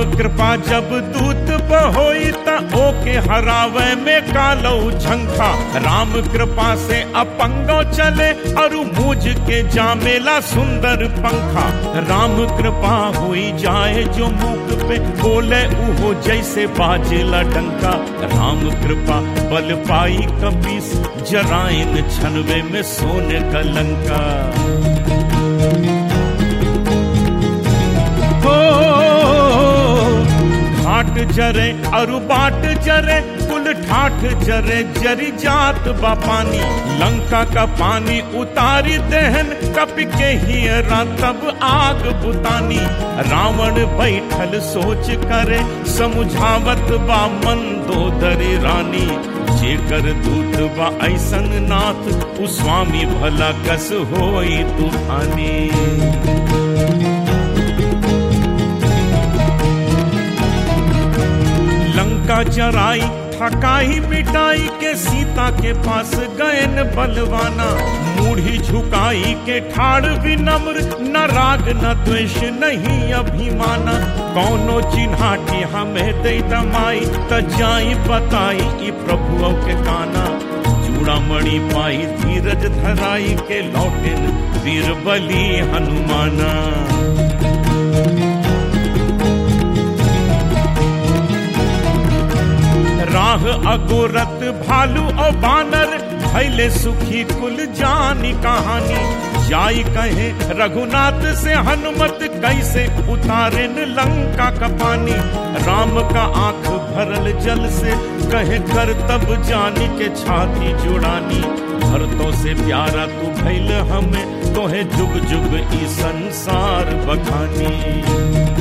कृपा जब दूत बहोई त ओके हरावे में कालो झंखा। राम कृपा से अपंगो चले और मूझ के जामेला सुंदर पंखा। राम कृपा हुई जाए जो मुख पे बोले उहो जैसे बाजेला डंका। राम कृपा बल पाई कपीस जराइन छनवे में सोने का लंका। घाट जरे और बाट जरे कुल ठाठ जरे जरी जात बा पानी। लंका का पानी उतारी दहन कप के ही तब आग बुतानी। रावण बैठल सोच करे समुझावत बा मंदोदरी रानी। जेकर दूत बा ऐसन नाथ उ स्वामी भला कस होई तूफानी। लंका जराई थकाई मिटाई के सीता के पास गयन बलवाना। मूढ़ी झुकाई के ठाड़ विनम्र न राग न द्वेष नहीं अभिमाना। कौनो चिन्हाटी हमें दे दमाई त जाई बताई ई प्रभुओं के काना। चूड़ामणि पाई धीरज धराई के लौटिन वीर बली हनुमाना। राह अगोरत भालू और बानर भैले सुखी कुल जानी कहानी। जाई कहे रघुनाथ से हनुमत कैसे उतारेन लंका का पानी। राम का आंख भरल जल से कहे कर तब जानी के छाती जुड़ानी। भरतों से प्यारा तू भैल हमें तोहे जुग जुग ई संसार बखानी।